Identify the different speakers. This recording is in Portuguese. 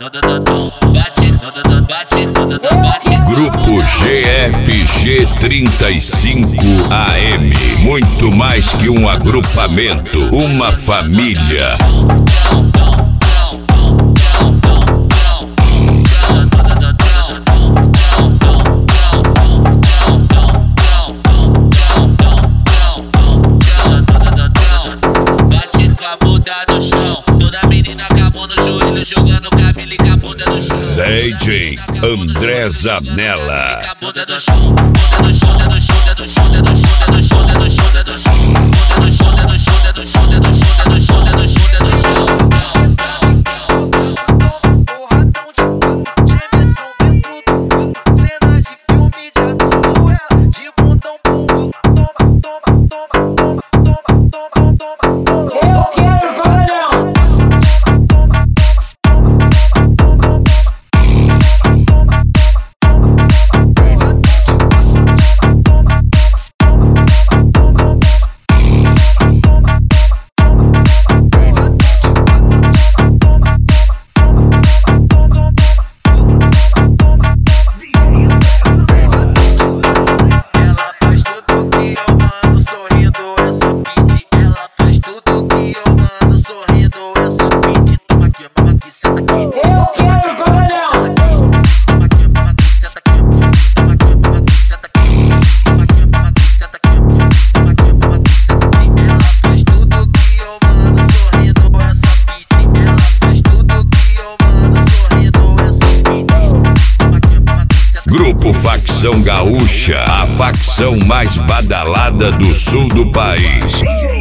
Speaker 1: Grupo GFG 35 AM. Muito mais que um agrupamento, uma família.
Speaker 2: Jogando cabelo e com a bunda no chão.
Speaker 1: DJ André Zanella. Grupo Facção Gaúcha, a facção mais badalada do sul do país.